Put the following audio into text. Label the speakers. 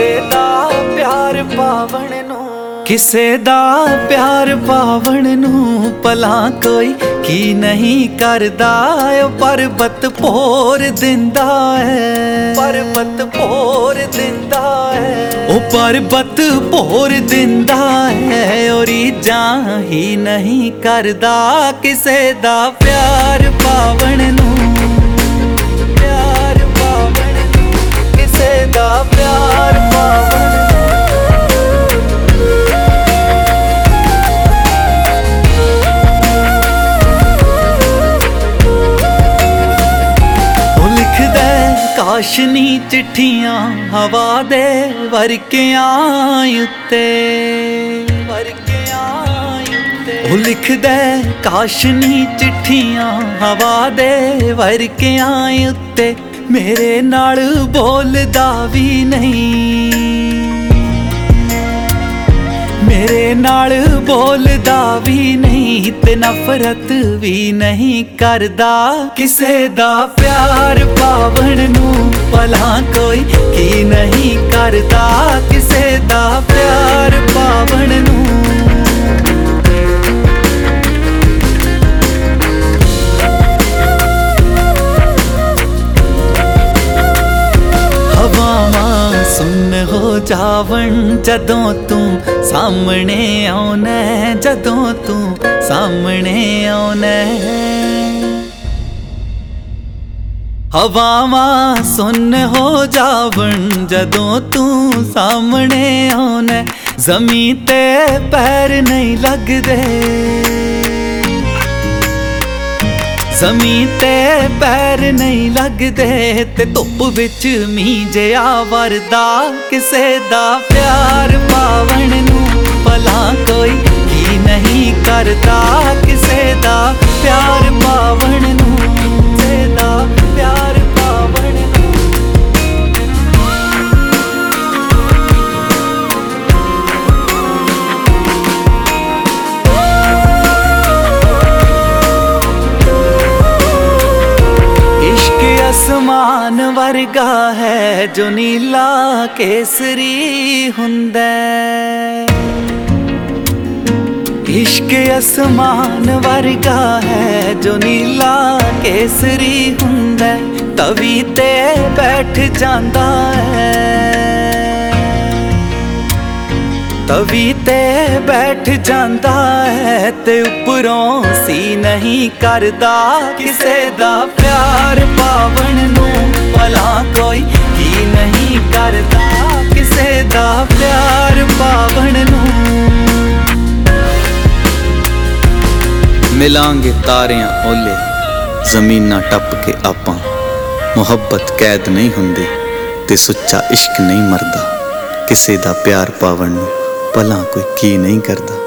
Speaker 1: ਕਿਸੇ ਦਾ ਪਿਆਰ ਪਾਵਣ ਨੂੰ, ਕਿਸੇ ਦਾ ਪਿਆਰ ਪਾਵਣ ਨੂੰ ਭਲਾ ਕੋਈ ਕੀ ਨਹੀਂ ਕਰਦਾ। ਉਹ ਪਰਬਤ ਭੋਰ ਦਿੰਦਾ ਹੈ, ਪਰਬਤ ਭੋਰ ਦਿੰਦਾ ਹੈ, ਉਹ ਪਰਬਤ ਭੋਰ ਦਿੰਦਾ ਹੈ। ਔਰ ਜਾਂ ਹੀ ਨਹੀਂ ਕਰਦਾ ਕਿਸੇ ਦਾ ਪਿਆਰ ਪਾਵਣ ਨੂੰ, ਪਿਆਰ ਪਾਵਣ ਨੂੰ, ਕਿਸੇ ਦਾ ਪਿਆਰ ਪਾਵਣ ਨੂੰ। ਕਾਸ਼ਨੀ ਚਿੱਠੀਆਂ ਹਵਾ ਦੇ ਵਰਕਿਆਂ ਉੱਤੇ, ਵਰਕਿਆਂ ਉੱਤੇ ਉਹ ਲਿਖਦਾ ਕਾਸ਼ਨੀ ਚਿੱਠੀਆਂ ਹਵਾ ਦੇ ਵਰਕਿਆਂ ਉੱਤੇ। ਮੇਰੇ ਨਾਲ ਬੋਲਦਾ ਵੀ ਨਹੀਂ, ਮੇਰੇ ਨਾਲ ਬੋਲਦਾ ਵੀ ਨਹੀਂ ਤੇ ਨਫ਼ਰਤ ਵੀ ਨਹੀਂ ਕਰਦਾ। ਕਿਸੇ ਦਾ ਪਿਆਰ ਪਾਵਣ ਨੂੰ ਭਲਾ ਕੋਈ ਕੀ ਨਹੀਂ ਕਰਦਾ, ਕਿਸੇ ਦਾ ਪਿਆਰ ਪਾਵਣ ਨੂੰ। ਹਵਾਵਾਂ ਸੁੰਨ ਹੋ ਜਾਵਣ ਜਦੋਂ ਤੂੰ ਸਾਹਮਣੇ ਆਉਣਾ, ਜਦੋਂ ਤੂੰ ਸਾਹਮਣੇ ਆਉਣਾ। ਹਵਾਵਾਂ ਸੁੰਨ ਹੋ ਜਾਵਣ ਜਦੋਂ ਤੂੰ ਸਾਹਮਣੇ ਆਉਣਾ। ਜ਼ਮੀਨ ਤੇ ਪੈਰ ਨਹੀਂ ਲੱਗਦੇ, ਜ਼ਮੀਨ ਤੇ ਪੈਰ ਨਹੀਂ ਲੱਗਦੇ ਤੇ ਧੁੱਪ ਵਿੱਚ ਮੀਂਹ ਜਿਹਾ ਵਰਦਾ। ਕਿਸੇ ਦਾ ਪਿਆਰ ਪਾਵਣ ਨੂੰ ਭਲਾ ਕੋਈ ਕੀ ਨਹੀਂ ਕਰਦਾ, ਕਿਸੇ ਦਾ ਪਿਆਰ ਪਾਵਣ ਨੂੰ, ਕਿਸੇ ਦਾ ਪਿਆਰ ਪਾਵਣ ਨੂੰ। आसमान वर्गा है जो नीला केसरी हुंदा। इश्क आसमान वर्गा है जो नीला केसरी हुंदा। तवी ते बैठ जांदा है, तवी ते बैठ जांदा है ते उपरों सी नहीं करदा। किसे दा प्यार पावण नू भला कोई की नहीं करदा, किसे दा प्यार पावण नू।
Speaker 2: मिलांगे तारियां ओले जमीना टप के आपां। मुहब्बत कैद नहीं हुंदी ते सुच्चा इश्क नहीं मरदा। किसे दा प्यार पावण नू भला कोई की नहीं करदा।